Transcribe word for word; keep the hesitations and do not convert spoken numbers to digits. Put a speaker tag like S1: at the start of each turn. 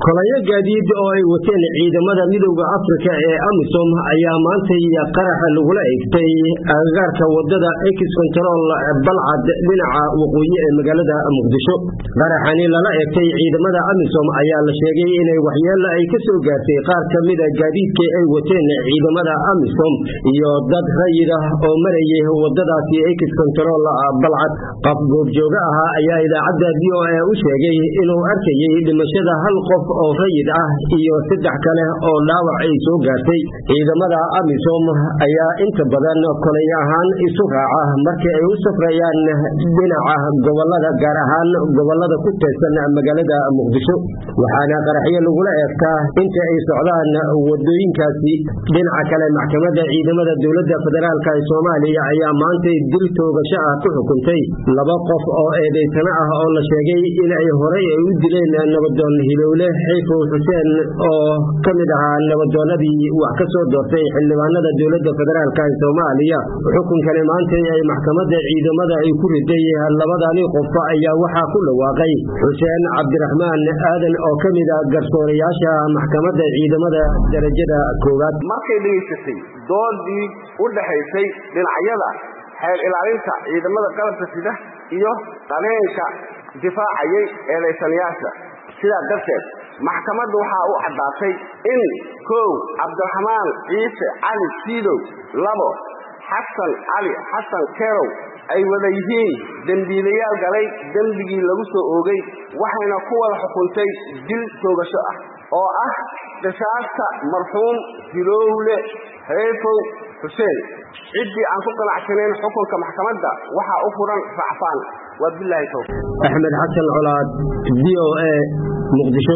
S1: kolaya gaadiid oo ay wateen ciidamada midowga Afrika ee AMISOM ayaa maantay qaraxa lagula eegtay agagaarka wadada X Control balcad dhinaca waqooyi ee magaalada Muqdisho. Qaraxani lala eegtay ciidamada AMISOM ayaa la sheegay inay waxyeello ay ka soo gaartay qaar ka mid ah gaadiidka ay wateen ciidamada AMISOM iyo dad rayid ah oo marayay wadadaasi X Control balcad. Qof goobjooga ah ayaa idaacadda V O A u sheegay inuu arkayay dhimashada hal qof oo rayid ah iyo saddex kale oo dhaawac ay soo gaartay. Ciidamada AMISOM ayaa inta badan kolay ahaan isu raaca markii ay u safrayaan dhinaca gobolada gaar ahaan gobolada ku teesan magaalada Muqdisho, waxaana qaraxyo lagula eegtaa inta ay socdaan wadooyinkaasi. Dhinaca kale, maxkamadda ciidamada dowladda federaalka ee Soomaaliya ayaa maanta dil toogasho ah ku xukuntay laba qof oo eedeysana ah oo la sheegay in ay horey ay u dileen nabadoon Hilowle Xayfow Xuseen oo ka mid ahaa nabadoonadii wax ka soo doortay xildhibaanada dowladda federaalka ee Soomaaliya. Xukunkani maanta ay maxkamadda ciidamada ay ku riday labadani qof ayaa waxaa ku dhawaaqay Xuseen Cabdiraxmaan Aadan oo ka mid ah garsoorayaasha maxkamadda ciidamada darajada koowaad.
S2: Markay dhageysatay doodii u dhaxaysay dhinacyada xeer ilaalinta ciidamada qalabka sida iyo qareenka difaacayay eedeysanayaasha, sidaa darteed maxkamaddu waxa uu caddaatay in kow Cabdiraxmaan Ciise Cali Siidow, labo Xasan Cali Xasan Kerow ay wada yihiin dambiilayaal galay dambigii lagu soo oogay, waxayna ku wada xukuntay dil toogasho ah oo ah qisaasta marxuum Hilowle Xayfow Xuseen. ciddii aan ku qanacsanayn xukunka maxkamadda waxa u furan racfaan. Wabillahi tawfiiq.
S1: Axmed Xasan Colaad, V O A, Muqdisho.